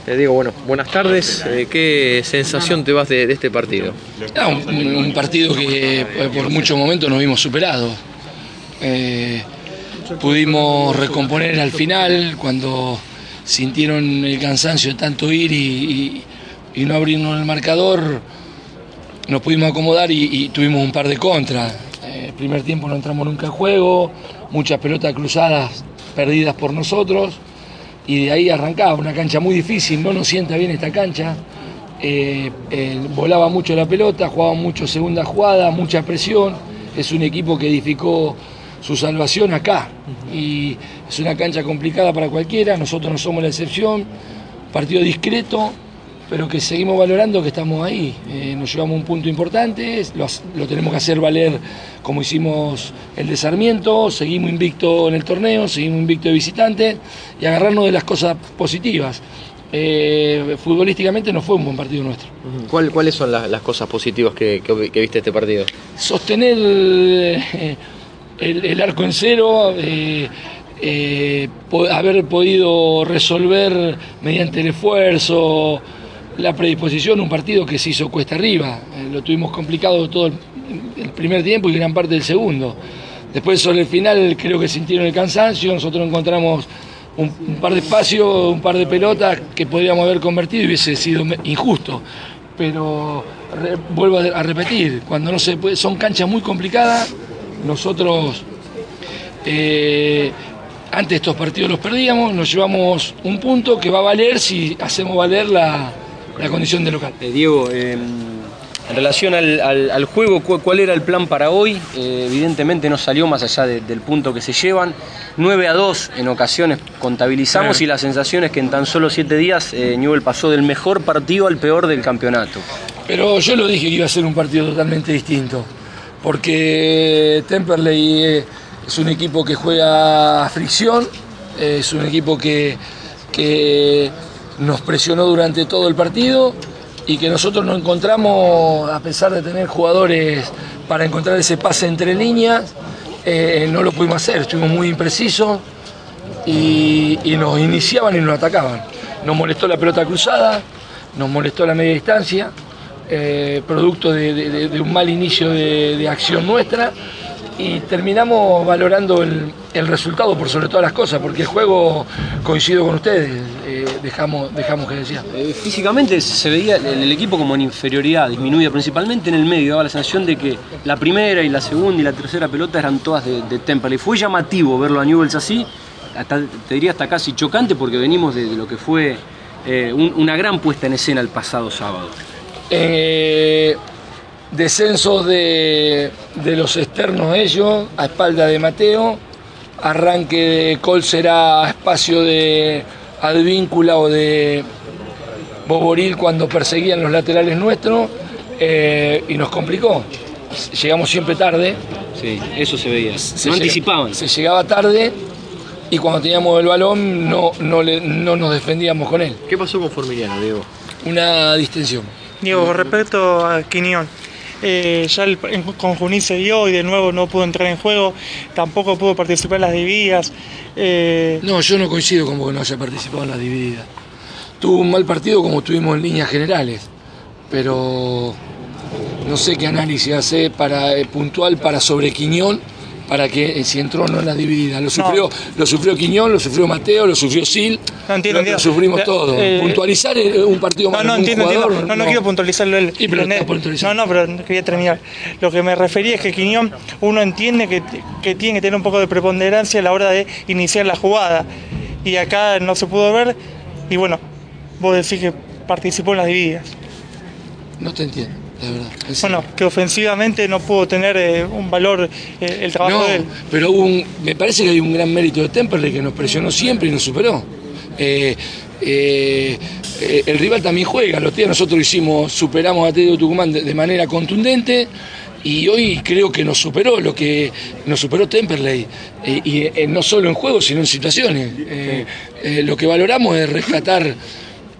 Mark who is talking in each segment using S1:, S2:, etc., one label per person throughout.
S1: Diego, bueno, buenas tardes. ¿Qué sensación te vas de este partido?
S2: Era un partido que por muchos momentos nos vimos superados. Pudimos recomponer al final cuando sintieron el cansancio de tanto ir y no abrirnos el marcador. Nos pudimos acomodar y tuvimos un par de contras. El primer tiempo no entramos nunca en juego, muchas pelotas cruzadas perdidas por nosotros. Y de ahí arrancaba, una cancha muy difícil, no nos sienta bien esta cancha, volaba mucho la pelota, jugaba mucho segunda jugada, mucha presión, es un equipo que edificó su salvación acá, y es una cancha complicada para cualquiera, nosotros no somos la excepción, partido discreto, pero que seguimos valorando que estamos ahí, nos llevamos un punto importante, lo tenemos que hacer valer como hicimos el de Sarmiento, seguimos invicto en el torneo, seguimos invicto de visitante y agarrarnos de las cosas positivas. Futbolísticamente no fue un buen partido nuestro.
S1: ¿Cuáles son las cosas positivas que viste este partido?
S2: Sostener el arco en cero, haber podido resolver mediante el esfuerzo, la predisposición, un partido que se hizo cuesta arriba, lo tuvimos complicado todo el primer tiempo y gran parte del segundo. Después sobre el final creo que sintieron el cansancio, nosotros encontramos un par de espacios, un par de pelotas que podríamos haber convertido y hubiese sido injusto. Pero vuelvo a repetir, cuando no se puede, son canchas muy complicadas, nosotros antes estos partidos los perdíamos, nos llevamos un punto que va a valer si hacemos valer la condición de local.
S1: Diego, en relación al juego, ¿cuál era el plan para hoy? Evidentemente no salió más allá del punto que se llevan. 9-2 en ocasiones contabilizamos, y la sensación es que en tan solo 7 días Newell's pasó del mejor partido al peor del campeonato.
S2: Pero yo lo dije que iba a ser un partido totalmente distinto, porque Temperley es un equipo que juega a fricción, es un equipo que nos presionó durante todo el partido y que nosotros no encontramos, a pesar de tener jugadores para encontrar ese pase entre líneas, no lo pudimos hacer, estuvimos muy imprecisos y nos iniciaban y nos atacaban. Nos molestó la pelota cruzada, nos molestó la media distancia, producto de un mal inicio de acción nuestra, y terminamos valorando el resultado por sobre todas las cosas, porque el juego, coincido con ustedes, dejamos que decía.
S1: Físicamente se veía el equipo como en inferioridad, disminuida principalmente en el medio, daba la sensación de que la primera y la segunda y la tercera pelota eran todas de Temperley. Fue llamativo verlo a Newell's así, te diría hasta casi chocante, porque venimos de lo que fue una gran puesta en escena el pasado sábado.
S2: Descensos de los externos ellos, a espalda de Mateo, arranque de Colserá a espacio de Advíncula o de Boboril cuando perseguían los laterales nuestros, y nos complicó. Llegamos siempre tarde.
S1: Sí, eso se veía. No anticipaban.
S2: Se llegaba tarde y cuando teníamos el balón no nos defendíamos con él.
S1: ¿Qué pasó con Formiliano, Diego?
S2: Una distensión.
S3: Diego, respecto a Quiñón, ya con Junín se vio y de nuevo no pudo entrar en juego, tampoco pudo participar en las divididas.
S2: No, yo no coincido con vos que no haya participado en las divididas. Tuvo un mal partido como tuvimos en líneas generales, pero no sé qué análisis hace puntual para sobre Quiñón, para que si entró o no en las divididas. Lo sufrió Quiñón, lo sufrió Mateo, lo sufrió Sil, lo sufrimos todos. Puntualizar un partido más de un jugador.
S3: No quiero puntualizarlo él. Pero quería terminar. Lo que me refería es que Quiñón, uno entiende que tiene que tener un poco de preponderancia a la hora de iniciar la jugada. Y acá no se pudo ver, y bueno, vos decís que participó en las divididas.
S2: No te entiendo. La verdad,
S3: bueno, que ofensivamente no pudo tener un valor el trabajo de él.
S2: Pero me parece que hay un gran mérito de Temperley, que nos presionó siempre y nos superó. El rival también juega. Los días nosotros superamos a Atlético Tucumán de manera contundente, y hoy creo que nos superó lo que nos superó Temperley, y no solo en juego sino en situaciones. Lo que valoramos es rescatar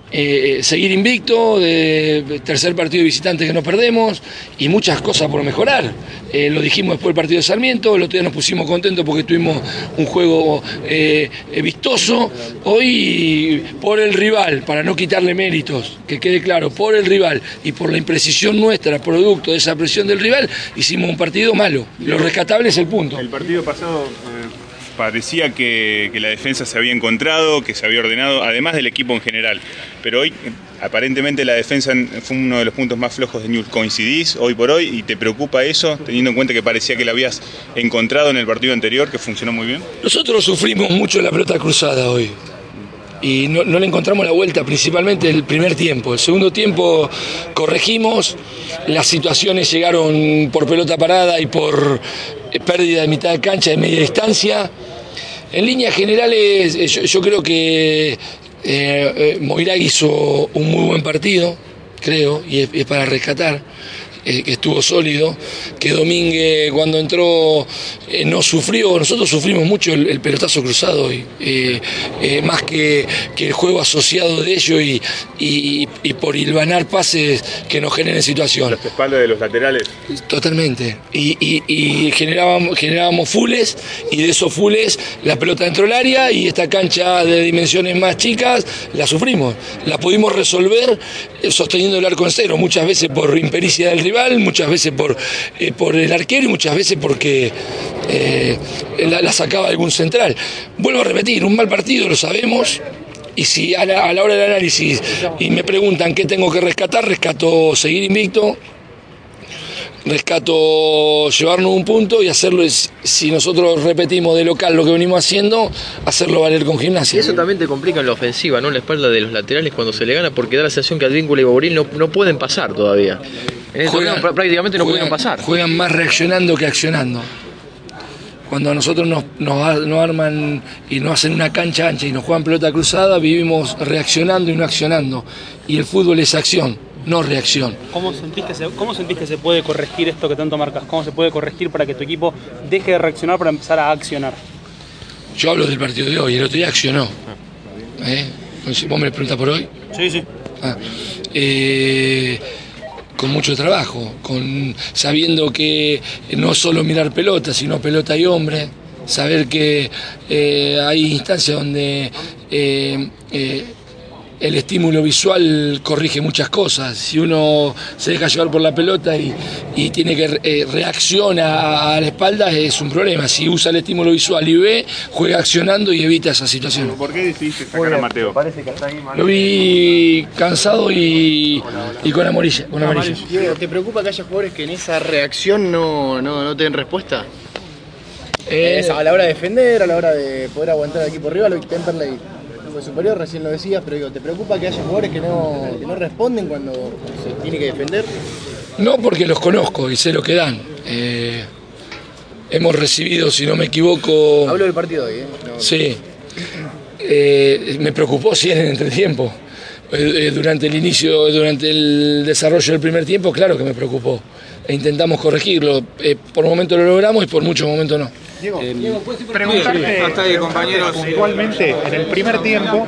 S2: seguir invicto, de tercer partido de visitante que no perdemos y muchas cosas por mejorar. Lo dijimos después del partido de Sarmiento, el otro día nos pusimos contentos porque tuvimos un juego vistoso. Hoy por el rival, para no quitarle méritos, que quede claro, por el rival y por la imprecisión nuestra, producto de esa presión del rival, hicimos un partido malo. Lo rescatable es el punto.
S4: El partido pasado parecía que la defensa se había encontrado, que se había ordenado, además del equipo en general. Pero hoy, aparentemente, la defensa fue uno de los puntos más flojos de Newell's. ¿Coincidís hoy por hoy y te preocupa eso, teniendo en cuenta que parecía que la habías encontrado en el partido anterior, que funcionó muy bien?
S2: Nosotros sufrimos mucho la pelota cruzada hoy. Y no le encontramos la vuelta, principalmente el primer tiempo. El segundo tiempo corregimos, las situaciones llegaron por pelota parada y por pérdida de mitad de cancha de media distancia. En líneas generales, yo creo que Moiragui hizo un muy buen partido, creo, y es para rescatar. Que estuvo sólido, que Domínguez cuando entró no sufrió. Nosotros sufrimos mucho el pelotazo cruzado hoy, más que el juego asociado de ellos y por hilvanar pases que nos generen situación.
S4: ¿Las espaldas de los laterales?
S2: Totalmente, y generábamos fulles, y de esos fulles la pelota entró al área, y esta cancha de dimensiones más chicas la sufrimos, la pudimos resolver sosteniendo el arco en cero, muchas veces por impericia del rival, muchas veces por el arquero y muchas veces porque la sacaba algún central. Vuelvo a repetir, un mal partido, lo sabemos, y si a la hora del análisis y me preguntan qué tengo que rescatar, rescato seguir invicto, rescato llevarnos un punto y hacerlo, si nosotros repetimos de local lo que venimos haciendo, hacerlo valer con Gimnasia.
S5: Y eso también te complica en la ofensiva, ¿no? La espalda de los laterales cuando se le gana, porque da la sensación que Advíncula y Bobril no pueden pasar todavía. En el torneo prácticamente no pudieron pasar.
S2: Juegan más reaccionando que accionando. Cuando a nosotros nos arman y nos hacen una cancha ancha y nos juegan pelota cruzada, vivimos reaccionando y no accionando. Y el fútbol es acción, no reacción.
S6: ¿Cómo sentís que se puede corregir esto que tanto marcas? ¿Cómo se puede corregir para que tu equipo deje de reaccionar para empezar a accionar?
S2: Yo hablo del partido de hoy, el otro día accionó. ¿Vos me preguntás por hoy?
S6: Sí.
S2: Con mucho trabajo, sabiendo que no solo mirar pelota, sino pelota y hombre, saber que hay instancias donde el estímulo visual corrige muchas cosas. Si uno se deja llevar por la pelota y tiene que reacciona a la espalda, es un problema. Si usa el estímulo visual y ve, juega accionando y evita esa situación.
S4: ¿Por qué decidiste sacar a Mateo?
S2: Lo vi cansado y con amarilla.
S7: Diego, ¿te preocupa que haya jugadores que en esa reacción no te den respuesta? A la hora de defender, a la hora de poder aguantar al equipo rival, Temperley fue superior, recién lo decías, pero digo, ¿te preocupa que haya jugadores que no responden cuando se tiene que defender?
S2: No, porque los conozco y sé lo que dan. Hemos recibido, si no me equivoco...
S7: Hablo del partido hoy, No.
S2: Sí. Me preocupó sí en el entretiempo. Durante el desarrollo del primer tiempo, claro que me preocupó. E intentamos corregirlo. Por momentos lo logramos y por muchos momentos no.
S8: Diego, preguntarte, compañeros, puntualmente en el primer tiempo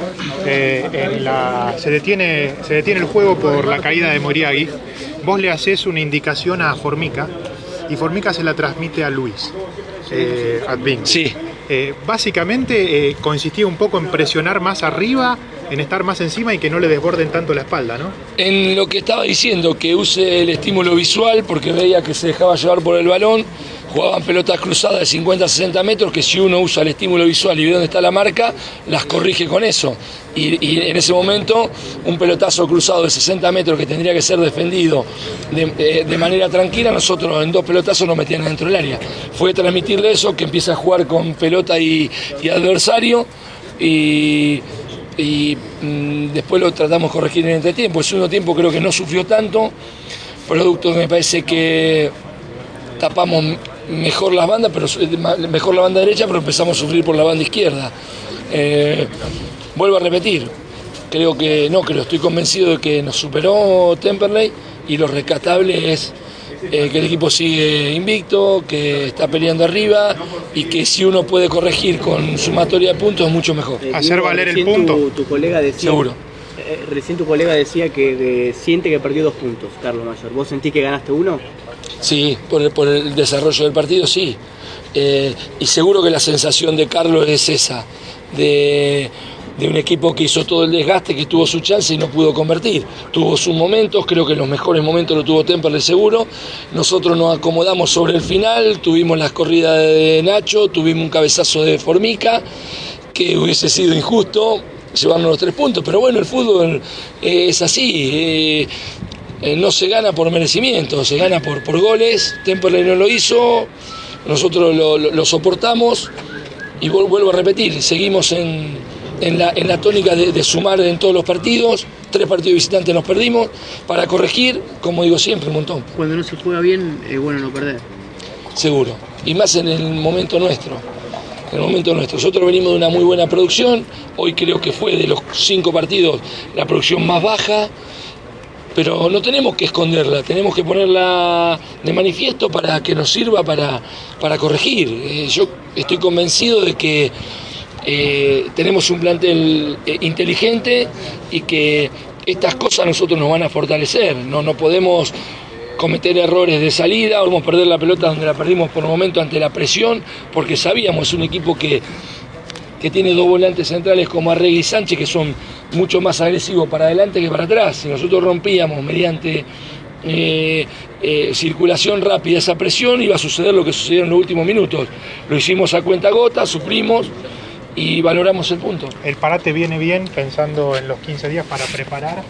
S8: se detiene el juego por la caída de Moiragui. Vos le haces una indicación a Formica y Formica se la transmite a Luis Advíncula.
S2: Sí.
S8: Básicamente consistía un poco en presionar más arriba, en estar más encima y que no le desborden tanto la espalda, ¿no?
S2: En lo que estaba diciendo, que use el estímulo visual porque veía que se dejaba llevar por el balón. Jugaban pelotas cruzadas de 50 a 60 metros que si uno usa el estímulo visual y ve dónde está la marca, las corrige con eso. Y en ese momento, un pelotazo cruzado de 60 metros que tendría que ser defendido de manera tranquila, nosotros en dos pelotazos nos metían dentro del área. Fue transmitirle eso, que empieza a jugar con pelota y adversario, y después lo tratamos de corregir en el entretiempo. El segundo tiempo creo que no sufrió tanto, producto que me parece que tapamos mejor las bandas, mejor la banda derecha, pero empezamos a sufrir por la banda izquierda. Vuelvo a repetir, estoy convencido de que nos superó Temperley y lo rescatable es que el equipo sigue invicto, que está peleando arriba y que si uno puede corregir con sumatoria de puntos es mucho mejor.
S8: Hacer valer el punto.
S6: Tu colega decía,
S2: seguro.
S9: recién tu colega decía que siente que perdió 2 puntos, Carlos Mayor. ¿Vos sentís que ganaste 1?
S2: Sí, por el desarrollo del partido, sí. Y seguro que la sensación de Carlos es esa, de un equipo que hizo todo el desgaste, que tuvo su chance y no pudo convertir. Tuvo sus momentos, creo que los mejores momentos lo tuvo Temperley seguro. Nosotros nos acomodamos sobre el final, tuvimos las corridas de Nacho, tuvimos un cabezazo de Formica, que hubiese sido injusto llevarnos los 3 puntos, pero bueno, el fútbol es así. No se gana por merecimiento, se gana por goles. Temperley no lo hizo, nosotros lo soportamos y vuelvo a repetir, seguimos en la tónica de sumar en todos los partidos. 3 partidos visitantes nos perdimos, para corregir, como digo siempre, un montón.
S9: Cuando no se juega bien, es bueno no perder.
S2: Seguro, y más en el momento nuestro. Nosotros venimos de una muy buena producción, hoy creo que fue de los 5 partidos la producción más baja, pero no tenemos que esconderla, tenemos que ponerla de manifiesto para que nos sirva para corregir. Yo estoy convencido de que tenemos un plantel inteligente y que estas cosas a nosotros nos van a fortalecer. No podemos cometer errores de salida, vamos a perder la pelota donde la perdimos por un momento ante la presión, porque sabíamos, es un equipo que tiene 2 volantes centrales como Arregui y Sánchez, que son mucho más agresivos para adelante que para atrás. Si nosotros rompíamos mediante circulación rápida esa presión, iba a suceder lo que sucedió en los últimos minutos. Lo hicimos a cuentagotas, sufrimos y valoramos el punto.
S8: El parate viene bien pensando en los 15 días para preparar.